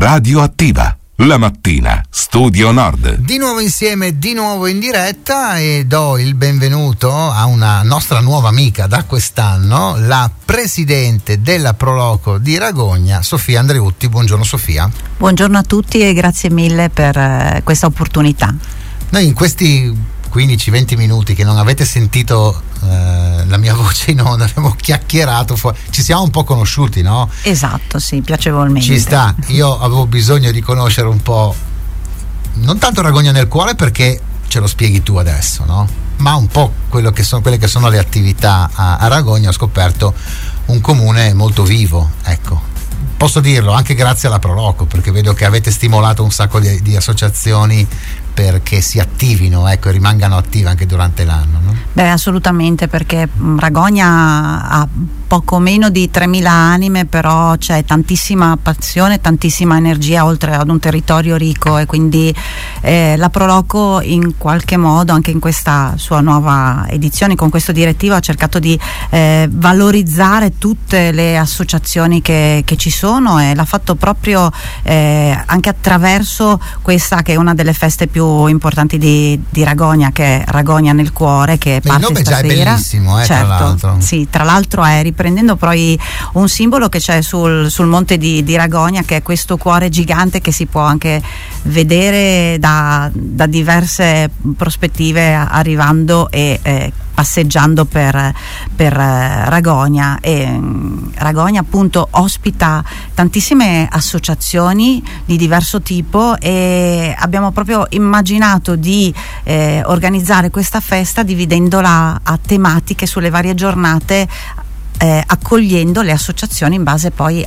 Radioattiva. La mattina, Studio Nord. Di nuovo insieme, di nuovo in diretta, e do il benvenuto a una nostra nuova amica da quest'anno, la presidente della Proloco di Ragogna, Sofia Andreutti. Buongiorno Sofia. Buongiorno a tutti e grazie mille per questa opportunità. Noi in questi 15-20 minuti che non avete sentito la mia voce in onda, abbiamo chiacchierato ci siamo un po' conosciuti, no? Esatto, sì, piacevolmente. Ci sta, io avevo bisogno di conoscere un po', non tanto Ragogna nel cuore, perché ce lo spieghi tu adesso, no? Ma un po' quelle che sono le attività a Ragogna. Ho scoperto un comune molto vivo, ecco. Posso dirlo anche grazie alla Proloco, perché vedo che avete stimolato un sacco di associazioni perché si attivino, ecco, e rimangano attive anche durante l'anno, no? Beh, assolutamente, perché Ragogna ha poco meno di 3.000 anime, però c'è tantissima passione, tantissima energia, oltre ad un territorio ricco, e quindi la Proloco in qualche modo, anche in questa sua nuova edizione, con questo direttivo, ha cercato di valorizzare tutte le associazioni che ci sono, e l'ha fatto proprio anche attraverso questa che è una delle feste più importanti di Ragogna, che è Ragogna nel cuore, che parte il nome stasera. Già è bellissimo, certo, tra l'altro. Sì, tra l'altro è riprendendo poi un simbolo che c'è sul monte di Ragogna, che è questo cuore gigante che si può anche vedere da diverse prospettive, arrivando e passeggiando per Ragogna. E Ragogna appunto ospita tantissime associazioni di diverso tipo, e abbiamo proprio immaginato di organizzare questa festa dividendola a tematiche sulle varie giornate, accogliendo le associazioni in base poi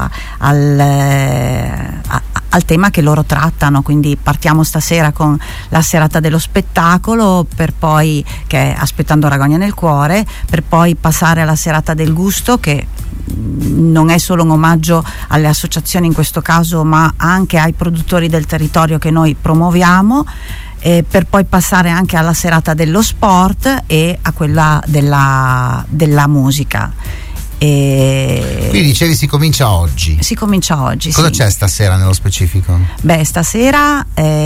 al tema che loro trattano. Quindi partiamo stasera con la serata dello spettacolo, per poi, che è Aspettando Ragogna nel cuore, per poi passare alla serata del gusto, che non è solo un omaggio alle associazioni in questo caso, ma anche ai produttori del territorio che noi promuoviamo, per poi passare anche alla serata dello sport e a quella della musica. Quindi dicevi si comincia oggi? Si comincia oggi. Cosa sì. c'è stasera nello specifico? Beh, stasera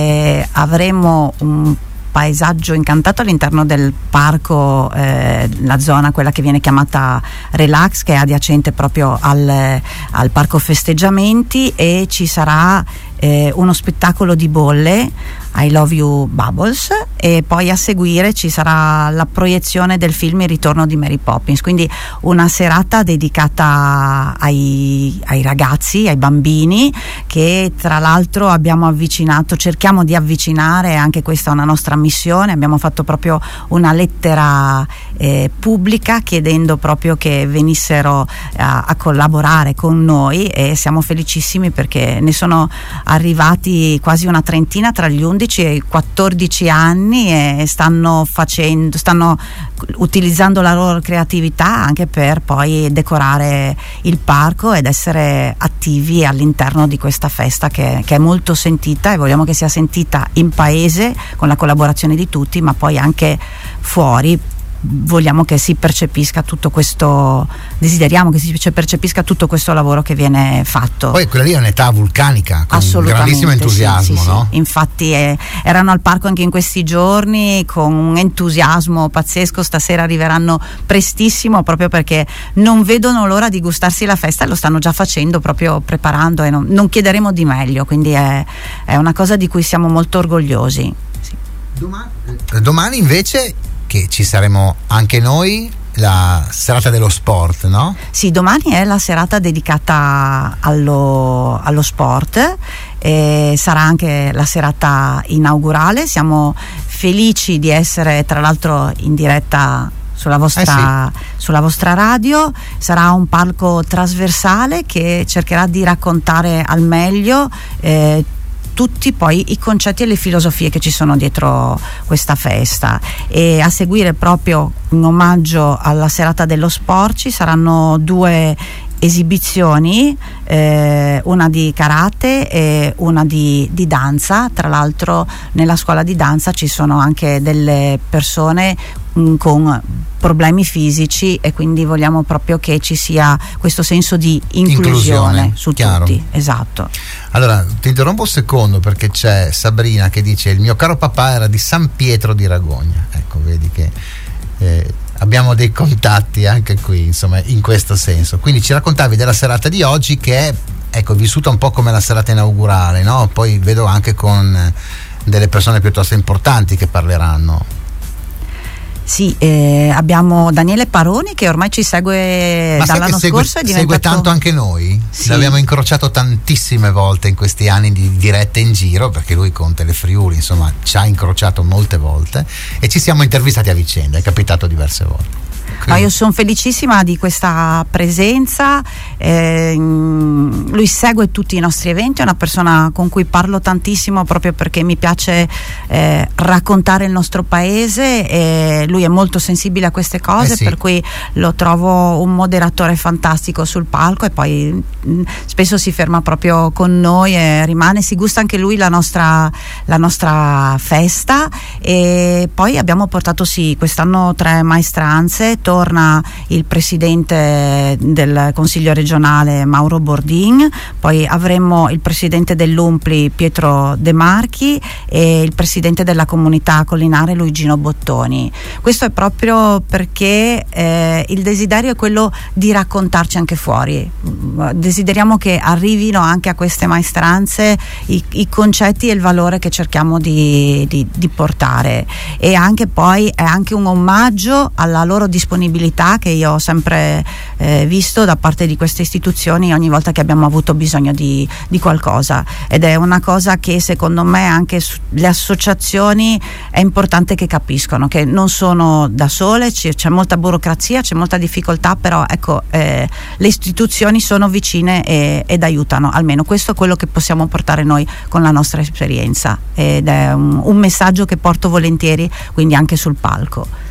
avremo un paesaggio incantato all'interno del parco, la zona quella che viene chiamata Relax, che è adiacente proprio al parco festeggiamenti, e ci sarà uno spettacolo di bolle, I Love You Bubbles, e poi a seguire ci sarà la proiezione del film Il ritorno di Mary Poppins, quindi una serata dedicata ai ragazzi, ai bambini, che tra l'altro cerchiamo di avvicinare. Anche questa è una nostra missione. Abbiamo fatto proprio una lettera pubblica chiedendo proprio che venissero a collaborare con noi, e siamo felicissimi perché ne sono arrivati quasi una trentina tra gli 11 e i 14 anni, e stanno utilizzando la loro creatività anche per poi decorare il parco ed essere attivi all'interno di questa festa che è molto sentita, e vogliamo che sia sentita in paese con la collaborazione di tutti, ma poi anche fuori. Vogliamo che si percepisca tutto questo, desideriamo che si percepisca tutto questo lavoro che viene fatto. Poi quella lì è un'età vulcanica, con un grandissimo entusiasmo, sì, no? Sì. Infatti erano al parco anche in questi giorni con un entusiasmo pazzesco. Stasera arriveranno prestissimo, proprio perché non vedono l'ora di gustarsi la festa, e lo stanno già facendo, proprio preparando, e non chiederemo di meglio, quindi è una cosa di cui siamo molto orgogliosi. Sì. Domani invece, che ci saremo anche noi, la serata dello sport, no? Sì, domani è la serata dedicata allo sport, sarà anche la serata inaugurale. Siamo felici di essere tra l'altro in diretta sulla vostra radio. Sarà un palco trasversale che cercherà di raccontare al meglio tutti poi i concetti e le filosofie che ci sono dietro questa festa, e a seguire proprio un omaggio alla serata dello sport ci saranno 2 esibizioni, una di karate e una di danza. Tra l'altro nella scuola di danza ci sono anche delle persone con problemi fisici, e quindi vogliamo proprio che ci sia questo senso di inclusione su chiaro. tutti. Esatto. Allora ti interrompo un secondo perché c'è Sabrina che dice: il mio caro papà era di San Pietro di Ragogna. Ecco, vedi che abbiamo dei contatti anche qui, insomma, in questo senso. Quindi ci raccontavi della serata di oggi che è, ecco, vissuta un po' come la serata inaugurale, no? Poi vedo anche con delle persone piuttosto importanti che parleranno. Sì, abbiamo Daniele Paroni che ormai ci segue dall'anno scorso. Segue tanto anche noi? Sì. L'abbiamo incrociato tantissime volte in questi anni di dirette in giro, perché lui con Telefriuli, insomma, ci ha incrociato molte volte e ci siamo intervistati a vicenda, è capitato diverse volte. No, io sono felicissima di questa presenza, lui segue tutti i nostri eventi, è una persona con cui parlo tantissimo proprio perché mi piace raccontare il nostro paese, e lui è molto sensibile a queste cose, sì. Per cui lo trovo un moderatore fantastico sul palco, e poi spesso si ferma proprio con noi e rimane, si gusta anche lui la nostra festa. E poi abbiamo portato quest'anno 3 maestranze. Torna il presidente del Consiglio regionale Mauro Bordin, poi avremo il presidente dell'Umpli Pietro De Marchi e il presidente della comunità collinare Luigino Bottoni. Questo è proprio perché il desiderio è quello di raccontarci anche fuori. Desideriamo che arrivino anche a queste maestranze i concetti e il valore che cerchiamo di portare, e anche poi è anche un omaggio alla loro disponibilità che io ho sempre visto da parte di queste istituzioni ogni volta che abbiamo avuto bisogno di qualcosa, ed è una cosa che secondo me anche le associazioni è importante che capiscono che non sono da sole, c'è molta burocrazia, c'è molta difficoltà, però ecco, le istituzioni sono vicine ed aiutano. Almeno questo è quello che possiamo portare noi con la nostra esperienza, ed è un messaggio che porto volentieri, quindi anche sul palco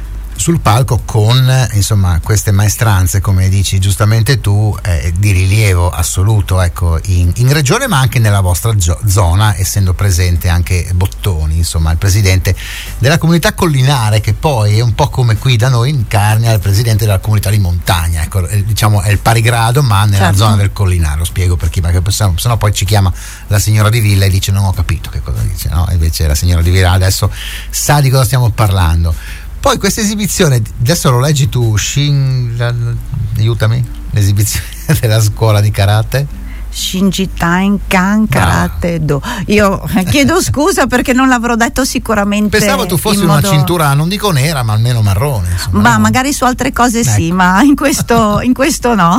con, insomma, queste maestranze, come dici giustamente tu, di rilievo assoluto, ecco, in regione ma anche nella vostra zona, essendo presente anche Bottoni, insomma, il presidente della comunità collinare, che poi è un po' come qui da noi in Carnia il presidente della comunità di montagna, ecco, diciamo è il pari grado ma nella certo. zona del collinare. Lo spiego per chi, perché sennò poi ci chiama la signora di Villa e dice non ho capito che cosa dice, no? Invece la signora di Villa adesso sa di cosa stiamo parlando. Poi questa esibizione, adesso lo leggi tu, aiutami, l'esibizione della scuola di karate. Shinjitain Kan Karate Do. Io chiedo scusa perché non l'avrò detto sicuramente. Pensavo tu fossi una cintura, non dico nera, ma almeno marrone. Insomma, ma magari su altre cose ecco. Sì, ma in questo no.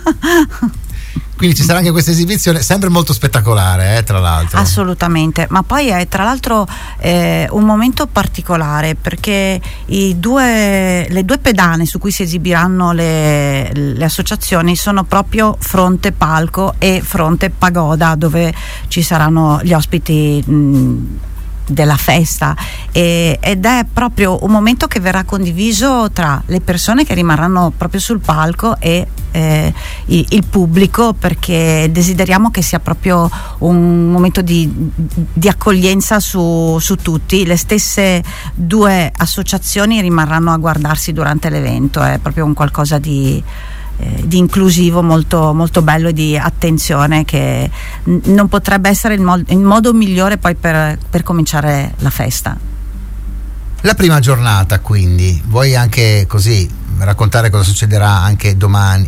Quindi ci sarà anche questa esibizione, sempre molto spettacolare, tra l'altro. Assolutamente, ma poi è tra l'altro un momento particolare, perché le due pedane su cui si esibiranno le associazioni sono proprio fronte palco e fronte pagoda, dove ci saranno gli ospiti della festa, ed è proprio un momento che verrà condiviso tra le persone che rimarranno proprio sul palco e il pubblico, perché desideriamo che sia proprio un momento di accoglienza su tutti. Le stesse due associazioni rimarranno a guardarsi durante l'evento, è proprio un qualcosa di inclusivo molto, molto bello e di attenzione, che non potrebbe essere il modo migliore poi per cominciare la festa. La prima giornata, quindi vuoi anche così raccontare cosa succederà anche domani,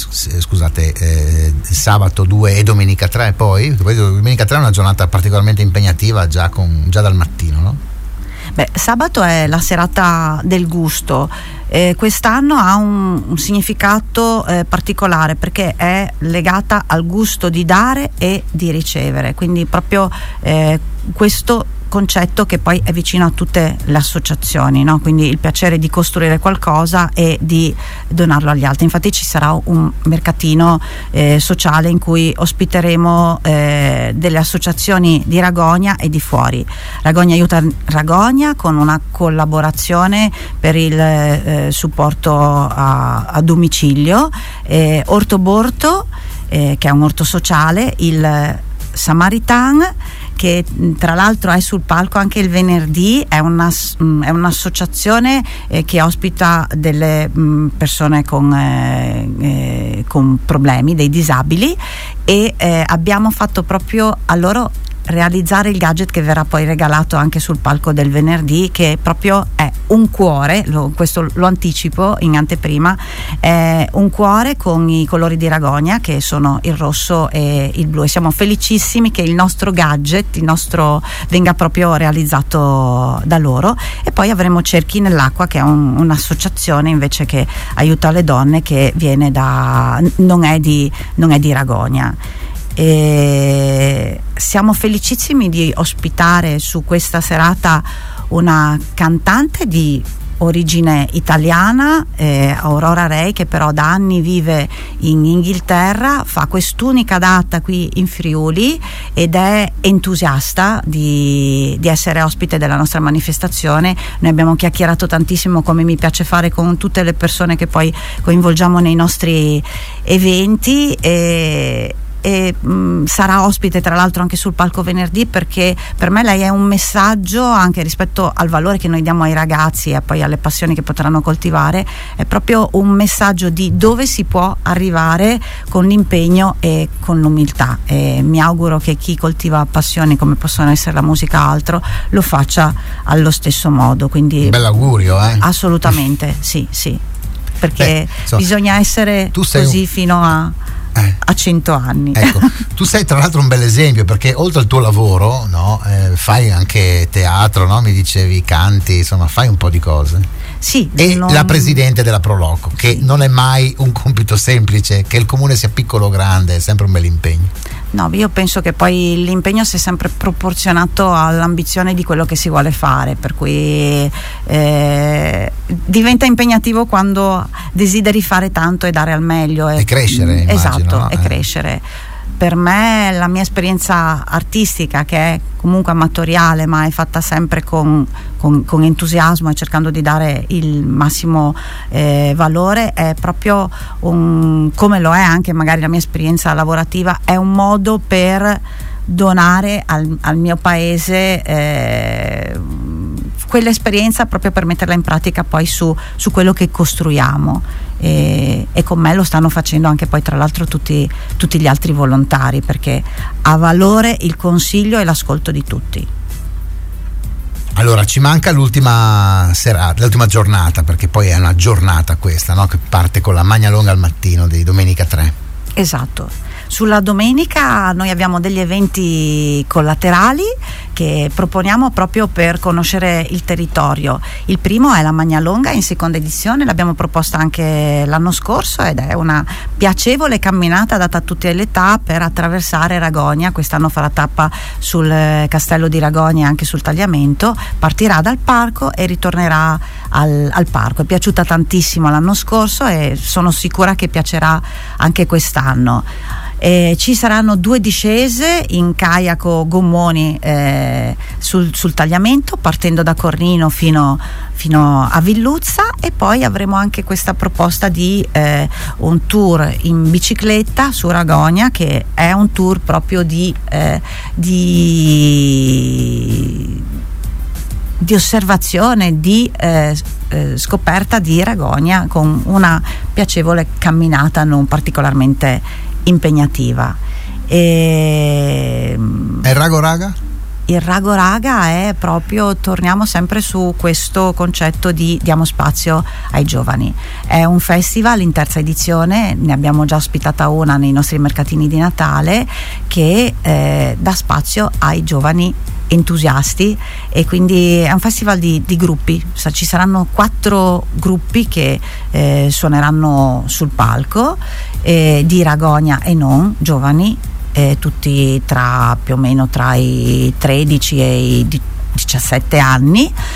sabato 2 e domenica 3, poi domenica 3 è una giornata particolarmente impegnativa già dal mattino, no? Beh, sabato è la serata del gusto. Quest'anno ha un significato particolare, perché è legata al gusto di dare e di ricevere, quindi proprio questo concetto che poi è vicino a tutte le associazioni, no? Quindi il piacere di costruire qualcosa e di donarlo agli altri. Infatti ci sarà un mercatino sociale in cui ospiteremo delle associazioni di Ragogna e di fuori. Ragogna aiuta Ragogna con una collaborazione per il supporto a domicilio, Orto Borto che è un orto sociale, il Samaritan, che che tra l'altro è sul palco anche il venerdì. È un'associazione che ospita delle persone con problemi, dei disabili, e abbiamo fatto proprio a loro realizzare il gadget che verrà poi regalato anche sul palco del venerdì, che proprio è un cuore, questo lo anticipo in anteprima, è un cuore con i colori di Ragogna, che sono il rosso e il blu, e siamo felicissimi che il nostro gadget, venga proprio realizzato da loro. E poi avremo Cerchi nell'acqua, che è un'associazione invece che aiuta le donne, che viene non è di Ragogna. E siamo felicissimi di ospitare su questa serata una cantante di origine italiana, Aurora Rei, che però da anni vive in Inghilterra, fa quest'unica data qui in Friuli ed è entusiasta di essere ospite della nostra manifestazione. Noi abbiamo chiacchierato tantissimo, come mi piace fare con tutte le persone che poi coinvolgiamo nei nostri eventi, e sarà ospite tra l'altro anche sul palco venerdì, perché per me lei è un messaggio anche rispetto al valore che noi diamo ai ragazzi e poi alle passioni che potranno coltivare. È proprio un messaggio di dove si può arrivare con l'impegno e con l'umiltà, e mi auguro che chi coltiva passioni come possono essere la musica o altro lo faccia allo stesso modo. Quindi bell'augurio, assolutamente sì, perché bisogna essere così fino a 100 anni. Ecco, tu sei tra l'altro un bel esempio, perché oltre al tuo lavoro, no, fai anche teatro, no? Mi dicevi, canti, insomma fai un po' di cose. Sì, e la presidente della Proloco, che non è mai un compito semplice, che il comune sia piccolo o grande, è sempre un bel impegno. No, io penso che poi l'impegno sia sempre proporzionato all'ambizione di quello che si vuole fare, per cui diventa impegnativo quando desideri fare tanto e dare al meglio e crescere, immagino, esatto, no? E crescere. Per me la mia esperienza artistica, che è comunque amatoriale ma è fatta sempre con entusiasmo e cercando di dare il massimo valore, è proprio come lo è anche magari la mia esperienza lavorativa, è un modo per donare al mio paese quell'esperienza, proprio per metterla in pratica poi su quello che costruiamo. E con me lo stanno facendo anche poi tra l'altro tutti gli altri volontari, perché ha valore il consiglio e l'ascolto di tutti. Allora ci manca l'ultima giornata, perché poi è una giornata questa, no? Che parte con la Magna Longa al mattino di domenica 3. Esatto. Sulla domenica noi abbiamo degli eventi collaterali che proponiamo proprio per conoscere il territorio. Il primo è la Magna Longa in seconda edizione, l'abbiamo proposta anche l'anno scorso ed è una piacevole camminata adatta a tutte le età per attraversare Ragogna. Quest'anno farà tappa sul castello di Ragogna e anche sul Tagliamento, partirà dal parco e ritornerà al parco. È piaciuta tantissimo l'anno scorso e sono sicura che piacerà anche quest'anno. Ci saranno 2 discese in kayak o gommoni sul Tagliamento, partendo da Cornino fino a Villuzza, e poi avremo anche questa proposta di un tour in bicicletta su Ragogna, che è un tour proprio di osservazione, di scoperta di Ragogna, con una piacevole camminata non particolarmente impegnativa. E il Rago Raga? Il Rago Raga è proprio, torniamo sempre su questo concetto di diamo spazio ai giovani. È un festival in 3ª edizione, ne abbiamo già ospitata una nei nostri mercatini di Natale, che dà spazio ai giovani entusiasti, e quindi è un festival di gruppi. Ci saranno 4 gruppi che suoneranno sul palco, di Ragogna e non, giovani, tutti più o meno tra i 13 e i 17 anni,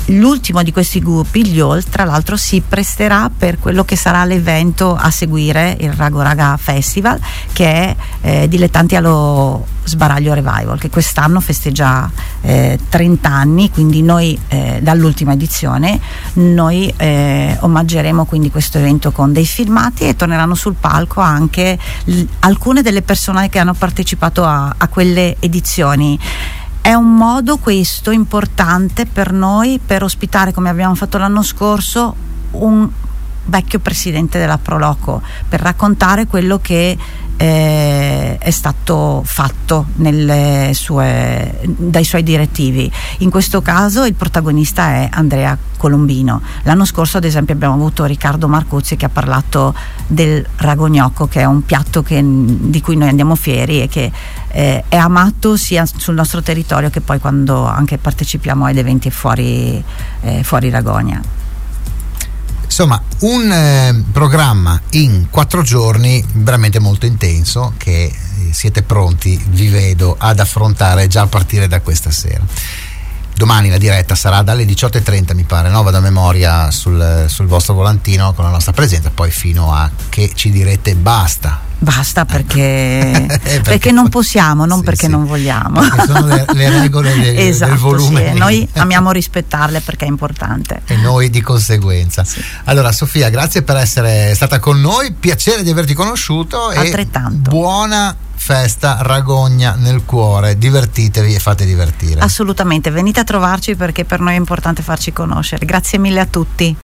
L'ultimo di questi gruppi, gli All, tra l'altro si presterà per quello che sarà l'evento a seguire, il Rago Raga Festival, che è Dilettanti allo Sbaraglio Revival, che quest'anno festeggia 30 anni, quindi noi dall'ultima edizione noi omaggeremo quindi questo evento con dei filmati, e torneranno sul palco anche alcune delle persone che hanno partecipato a quelle edizioni. È un modo questo importante per noi per ospitare, come abbiamo fatto l'anno scorso, un vecchio presidente della Proloco, per raccontare quello che è stato fatto dai suoi direttivi. In questo caso il protagonista è Andrea Colombino. L'anno scorso ad esempio abbiamo avuto Riccardo Marcuzzi, che ha parlato del ragognocco, che è un piatto di cui noi andiamo fieri e che è amato sia sul nostro territorio che poi quando anche partecipiamo ad eventi fuori Ragogna. Insomma, un programma in 4 giorni veramente molto intenso, che siete pronti, vi vedo, ad affrontare già a partire da questa sera. Domani la diretta sarà dalle 18:30, mi pare, no? Vado a memoria sul vostro volantino, con la nostra presenza, poi fino a che ci direte basta perché non possiamo, non perché non vogliamo. Perché sono le regole esatto, del volume. Sì, noi amiamo rispettarle perché è importante. E noi di conseguenza. Sì. Allora Sofia, grazie per essere stata con noi, piacere di averti conosciuto. Altrettanto. E buona festa Ragogna nel cuore, divertitevi e fate divertire. Assolutamente, venite a trovarci perché per noi è importante farci conoscere. Grazie mille a tutti.